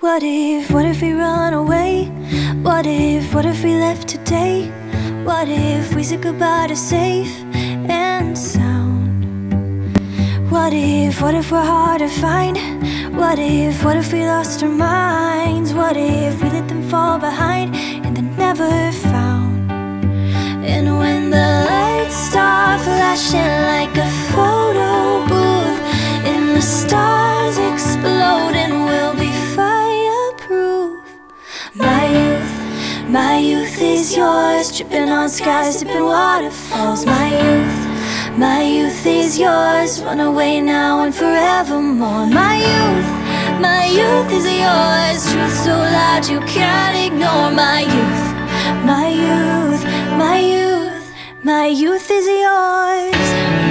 What if we run away? What if we left today? What if we said goodbye to safe and sound? What if we're hard to find? What if we lost our minds? What if we let them fall behind and they're never found? And when the lights start flashing like a photo booth and the stars explode and we'll be fireproof. My youth is yours, dripping on skies, sipping waterfalls. My youth is yours, run away now and forevermore. My youth is yours, truth so loud you can't ignore. My youth is yours.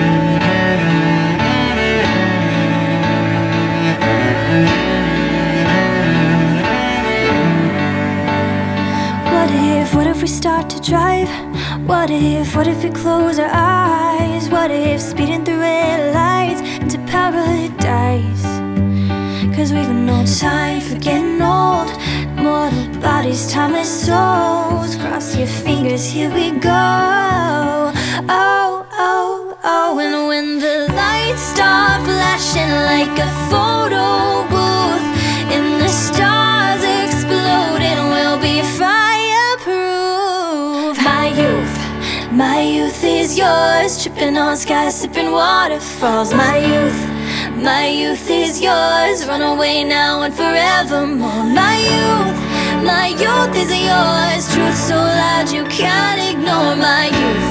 What if we start to drive? What if we close our eyes? What if speeding through red lights into paradise? Cause we've no time for getting old. Mortal bodies, timeless souls. Cross your fingers, here we go. Oh, oh, oh. And when the lights start flashing like a photo booth and the stars explode and we'll be fireproof. My youth is yours, tripping on skies, sipping waterfalls. My youth is yours, run away now and forevermore. My youth is yours, truth so loud you can't ignore. My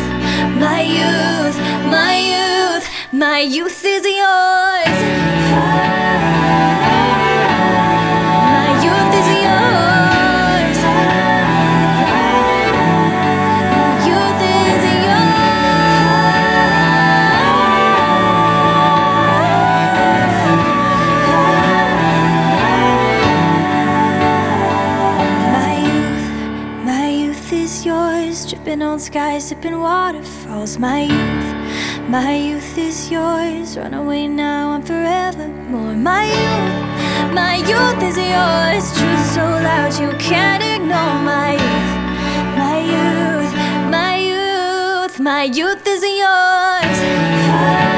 youth is yours. My youth is yours. My youth is My youth is yours, dripping on skies, sipping waterfalls. My youth is yours, run away now and forevermore. My youth is yours, truth so loud you can't ignore. My youth is yours.